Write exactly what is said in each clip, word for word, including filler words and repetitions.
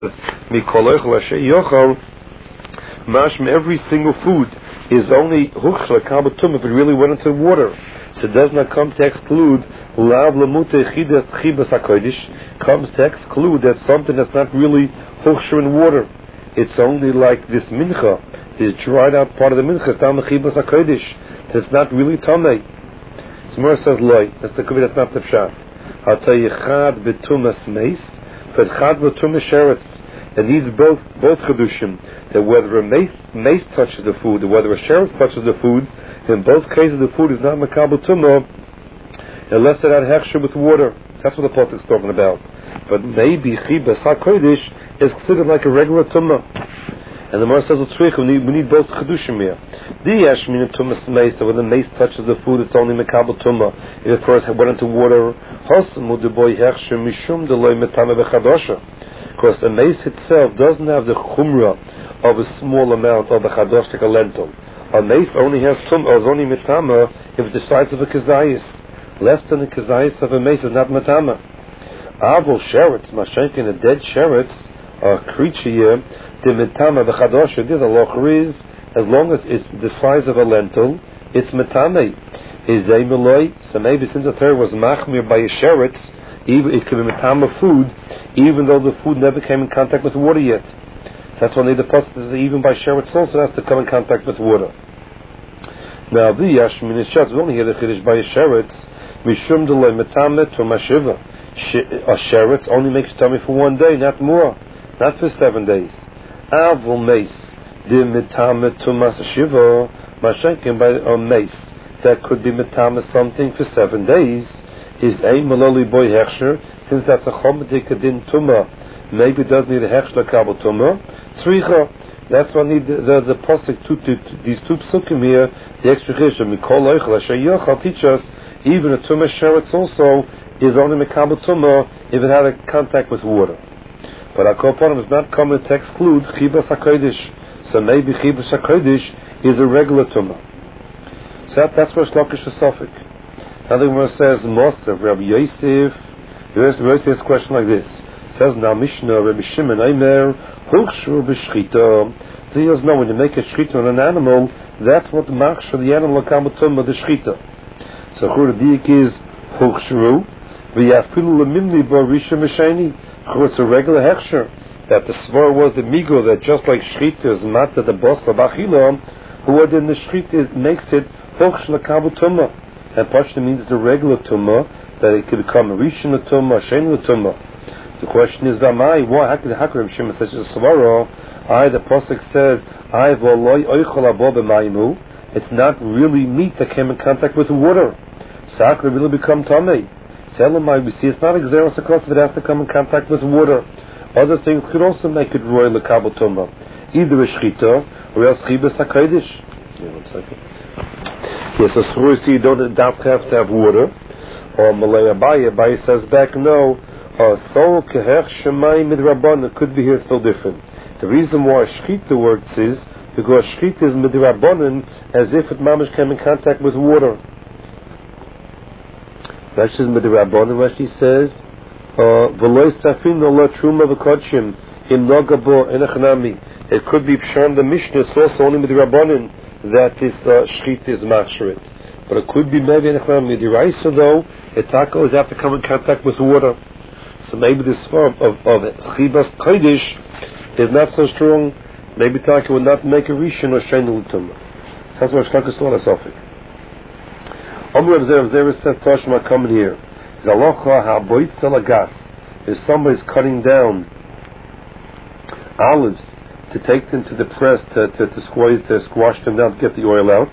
Mashma, every single food is only huchla kabatum if it really went into water. So it does not come to exclude lav lamute chibas hakodesh. Comes to exclude that something that's not really huchla in water. It's only like this mincha, this dried out part of the mincha, tam chibas hakodesh. That's not really tamei. Smur says loy. That's the kubi. That's not the pshat. I'll tell you chad betumas meis, but chad betumas sheretz. It needs both both chedushim. That whether a mace, mace touches the food, or whether a sheretz touches the food, in both cases the food is not makabel tumah unless it had hechsher with water. That's what the pasuk is talking about. But maybe chibas hakodesh is considered like a regular tumah. And the Gemara says we need we need both chedushim here. The yashmin tumas mace, that when the mace touches the food, it's only makabel tumah. If it first went into water, hosamu deboy hechsher mishum deloy metame bechadosha. Because the mace itself doesn't have the chumrah of a small amount of a chadosh, like a lentil. A mace only has tum, or is only metama if it's the size of a kazayis. Less than the kazayis of a mace is not metama. Avol sheretz, mashenkin, a dead sheretz, a creature here, the metama, the chadosh, the loch is, as long as it's the size of a lentil, it's metame. Is they meloy? So maybe since the third was machmir by a sheretz, even it could be metama food, even though the food never came in contact with water yet. So that's why the pasuk is even by sheretz also has to come in contact with water. Now the yashmin is we only hear the chiddush by a sheretz mishum delay metame to mashiva. A sheretz only makes tummy for one day, not more, not for seven days. Avul mace the metame to mashiva mashenkin by a mace that could be metame something for seven days. Is a maloli boy hechsher, since that's a chomedik din tumah, maybe it does need a hechsher kabel tumah. Tzricha, that's why I need the the, the pasuk two, two, two, these two psukim here. The extra chesed mikol oichel asher yochal teach us even a tumah sheretz also is only mekabel tumah if it had a contact with water. But our kopanim is not coming to exclude chibas hakodesh. So maybe chibas hakodesh is a regular tumah. So that, that's where shlokish is sofik. Now the Gemara says, Mosav, Rabbi Yosef, Rabbi Yosef asks a question like this. It says, now Mishnah, Rabbi Shimon, Aimer, Hulchshur b'shchita. So he goes, no, when you make a shchita on an animal, that's what marks for the animal, kamutum, the shchita. So Chur Dik is Hulchshuru, v'yafilu l'mimni bo risha m'sheni. Chur, it's a regular hechsher. That the svar was the migo, that just like shchita is matta the boss of achila, who then the shchita makes it Hulchshur l'kamutum. And Pashta means it's a regular tumah, that it could become a rishon tumah, a shein tumah. The question is, Vamai, why? How could the Hakarim Shema such as a svaro? I, the pasuk says, I v'loi oichol abo b'maimu. It's not really meat that came in contact with water. So how could it really become tamei? Selamai, we see it's not exeros across if it has to come in contact with water. Other things could also make it royal lekabel tumah, either a shchita or else chibas hakodesh. Yeah, one second. Yes, so Srusi, you don't have to have water. Or Malay Abaye, Abaye says back, no, so kehech shemai midrabban, it could be here still different. The reason why shchita works is because shchita is midrabbanan, as if it mamash came in contact with water. Rashi says midrabbanan, Rashi says, v'lo istafin lo truma v'kodshim, im nogabo enachnami. It could be pshan the Mishnah, it's also only midrabbanan, that this uh, shchita is machsherit. But it could be maybe in a midiraisa though, it tako is have to come in contact with water. So maybe this form of, of chibas kodesh is not so strong. Maybe taka would not make a rishon or shein l'tumah. That's why shlokas on a sofik. Omer Rav Zera says Toshma coming here. Zalocha ha'boitz alagas. If somebody's cutting down olives to take them to the press to, to, to squeeze to squash them down to get the oil out.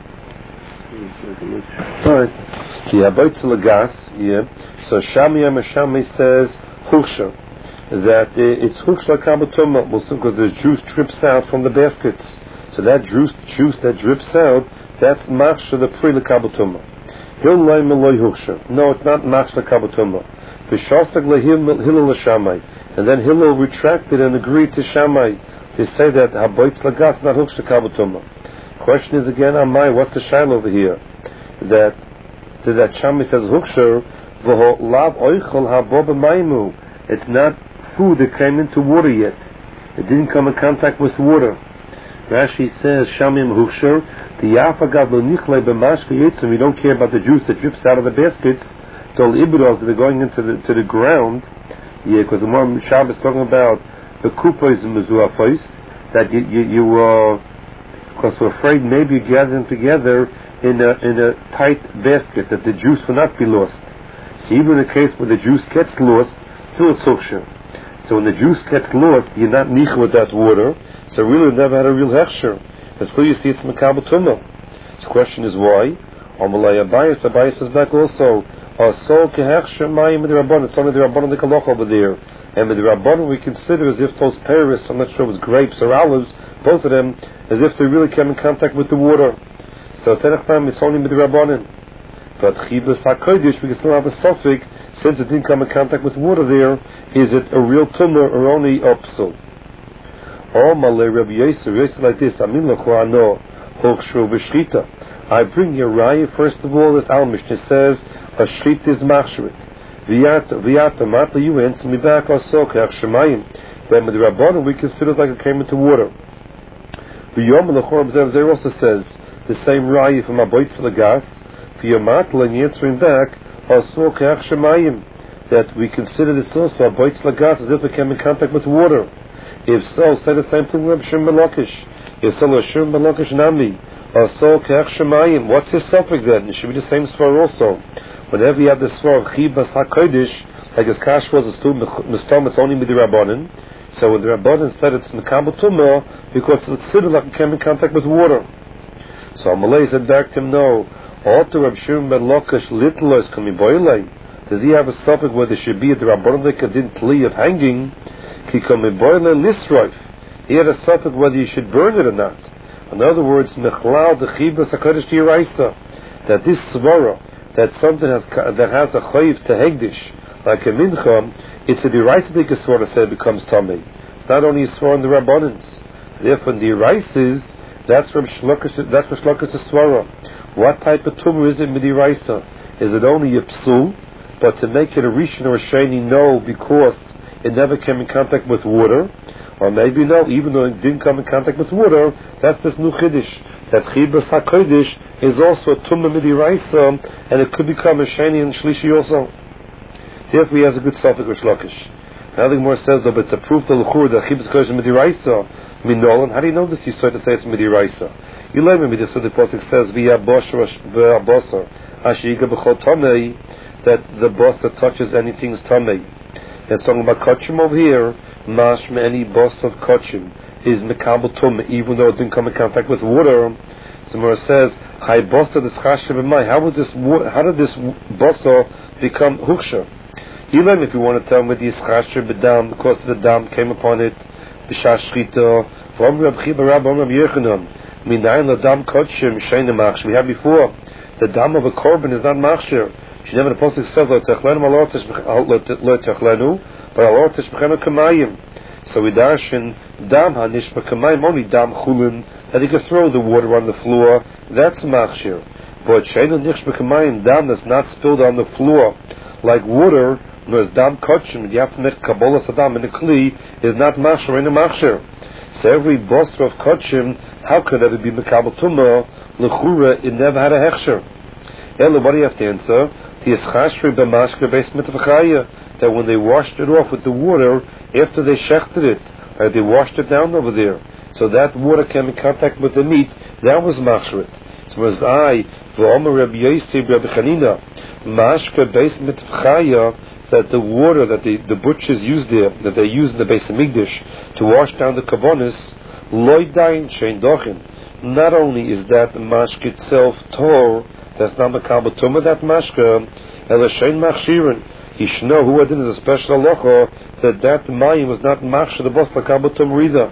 Alright. Yeah, boitz lagas, yeah. So Shami Amashami says Huksha. That it's Huksha Kabatuma, because the juice drips out from the baskets. So that juice juice that drips out, that's Machsha the Pri Kabatuma. Hilay Meloy Huksha. No, it's not Machsha Kabatuma. Vishosag Hillel Shamai. And then Hillel retracted and agreed to Shamai. They say that haboitz lagas not huksha kabatuma. Question is again, Amai, what's the shail over here? That that Shami says huksha v'ho lav oichol habo b'maimu. It's not food that came into water yet. It didn't come in contact with water. Rashi says, Shamim Huksher, the Yafagad lo nichle b'mashke yitzim, we don't care about the juice that drips out of the baskets, tol ibros that are going into the to the ground. Yeah, because the more Shabbos is talking about the kupos and mezuafos, that you, you, you uh, because we're afraid maybe you gather them together in a, in a tight basket, that the juice will not be lost. So even in the case where the juice gets lost, still it's Huksher. So when the juice gets lost, you're not niche with that water, so really never had a real hechsher. That's why you see it's Makabel Tumah. The question is why? Amalei Abayis, Abayis is back also. Asol kehechsher mayim with the Rabbanon. It's only the Rabbanon the Kaloch over there. And with the Rabbanon we consider as if those pears, I'm not sure if it was grapes or olives, both of them, as if they really came in contact with the water. So at that time it's only with the Rabbanon. But Chibas HaKodesh, we can still have a suffix, since it didn't come in contact with water there, is it a real tumor or only a psul? Oh, Malay Rabbi Yosef, Yosef like this, Amin L'cho Ano, Hochshru B'Shchita. I bring here Raya, first of all, this Al-Mishnah says, a Shchita is Machsharit. V'yata, v'yata, matla you answer me back, Asok, Hach-Shemayim. Then with the Rabbanon, we consider it like it came into water. V'yom L'cho Rabbi also says, the same Raya from Aboitz L'gas, V'yamatla, and answering back, Asok, Hach-Shemayim. That we consider this also, Aboitz L'gas, as if it came in contact with water. If so, say the same thing with Shem Melokish. If so, Shem Melokish Nami. Also, Kech Shemayim. What's his suffix then? It should be the same svar also. Whenever you have the svar of Chibas HaKodesh, like his Kash was a student, Mistom, it's only with the Rabbanon. So when the Rabbanon said it's Mekabel Tumah, because it's considered like it came in contact with water. So Amalei said back to him, no. Alter Reb Shem Melokish Litlos Kami Boilei. Does he have a suffix where there should be the Rabbanon like a din plea of hanging? He had a suffix whether you should burn it or not. In other words, that this svara, that something has, that has a chayiv to hegdish, like a mincha, it's a deraisa svara that it becomes tamei. It's not only a svara in the Rabbanans. So therefore, in the deraises, that's from shlokas, that's from shlokas svara. What type of tumor is it midiraisa? Is it only a psul, but to make it a rishon or a sheni, no, because it never came in contact with water, or maybe no, even though it didn't come in contact with water, that's this new chiddush. That Chibas HaKodesh is also a tumah midiraisa, and it could become a sheni and shlishi also. Therefore, he has a good suffix with shlokish. Now the Gemara says, though, but it's a proof to l'chur that Chibas HaKodesh is midiraisa. Minolan, how do you know this? You start to say it's midiraisa. You learn me this, so the pasuk says, v'ya bosher v'abosar ashiga b'chol tamei, that the boss that touches anything is tamei. It's talking about kachim over here. Mashma, any boss of kachim is mekabel tumah, even though it didn't come in contact with water. Somewhere says, "Hay bossa this chashav b'may." How was this? How did this bossa become huksha? Even if you want to tell me this chashav b'dam, because the dam came upon it, b'shas shchita. From Reb Chiba Rab Reb Yechanan, minayin ladam kachim sheina machshir. We had before the dam of a korban is not machshir. She never the pasuk says lo techlenu lo techlenu, but lo techlenu kamayim. So we dash in dam hanishba kamayim, only dam chulin, that you can throw the water on the floor. That's machshir. But sheinu nishba kamayim, dam that's not spilled on the floor like water, nor is dam kachim. You have to make kabbalah sadam in the kli is not machshir in the machshir. So every boster of kachim, how could it be mekabel tumah? Lechura, it never had a hechsher. Ella, what do you have to answer? That when they washed it off with the water, after they shechted it, uh, they washed it down over there, so that water came in contact with the meat, that was machsheret. So as I, v'omer Rabbi Yosef, Rabbi Chanina, mashke beis mitvchaya, that the water that the, the butchers use there, that they use in the Beis Hamikdash to wash down the kabbonis, loy dayin shein dochin. Not only is that the mashke itself tor, that's not mekabel tumah, that mashke, ela shein machshirin. Yishno who adin is a special halacha that that mayim was not machshir the boss mekabel tumah either.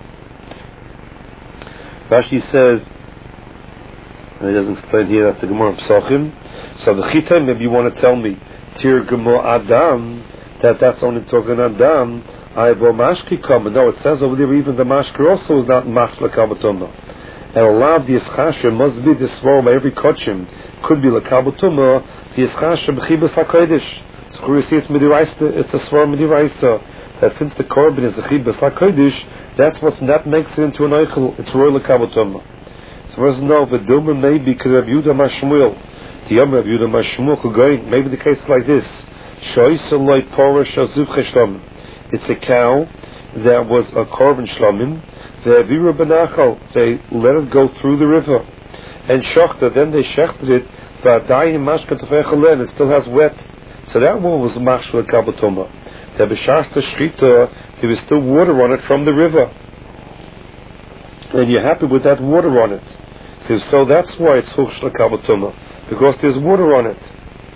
Rashi says, and he doesn't explain here that the Gemara Pesachim. So the chitam, maybe you want to tell me tir gemo adam, that that's only talking adam. I bo mashki come. No, it says over there even the mashki also is not machshir mekabel tumah. And a lot of the ischasha must be this form by every kachim could be lekabel tumah. The ischasha b'chibas hakodesh. So you see, it's midiraisa. It's a svar midiraisa. that since the korban is a chibas hakodesh, that's what that makes it into an eichel. It's royal kabbalah. So there's no v'dilma maybe could Rabbi Yehuda Mashmuel. The Yom Rabbi Yehuda Mashmuel could go in. Maybe the case is like this: Shoysaloi Porish Azuvche Shlomim. It's a cow that was a korban shlomim. The Avira Benachal. They let it go through the river, and shochta. Then they shechted it. V'adayim mashkat tefechalen. It still has wet. So that one was mashul kabbalah. The b'shasta shchita. There was still water on it from the river, and you're happy with that water on it. So, so that's why it's hushla kabbalah, because there's water on it.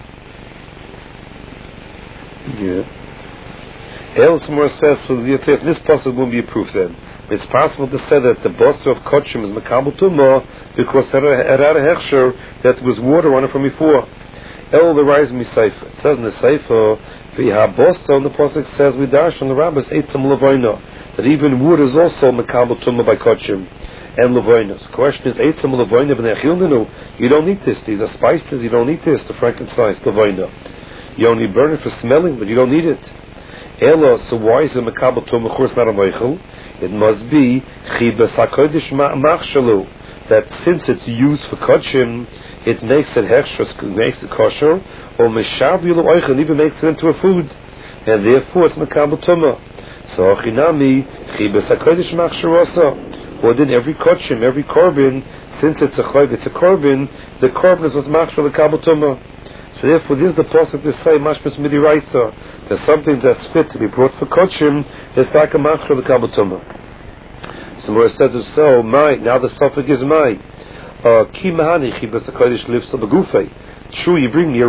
Yeah. Elsewhere says, so if this possible won't be a proof then. It's possible to say that the boss of Kochim is Makabal Tumah because it had a hechsher that was water on it from before. El the rise mi Sefer. It says in the Sefer, V'ha and the Pasuk says, we dash on the rabbis, Eitzam Levoina, that even wood is also Makabal Tumah by Kochim and Levoina. So the question is, Eitzam Levoina v'nechilnenu, you don't need this. These are spices, you don't need this, the frankincense, Levoina. You only burn it for smelling, but you don't need it. Ela, so why is it Makabal Tumah, of course not a Meichel? It must be Chibas HaKodesh Machshalu, that since it's used for Kodshim, it makes it hechsher, makes it kosher, or Meshav Yilu Oichel, even makes it into a food, and therefore it's Makabal Tumah. So Achinami, Chibas HaKodesh Machsharosa, or then every Kodshim, every Korban, since it's a Chayv, it's a Korban, the Korban is what's Machshar Makabal Tumah. So therefore, this is the pasuk to say mashmas midiraisa. There's something that's fit to be brought for kochim. It's like a machshar Makabal Tumah. So where it says so, my now the suffix is my. Ki mahani chibas hakodesh lives to begufei. True, you bring me a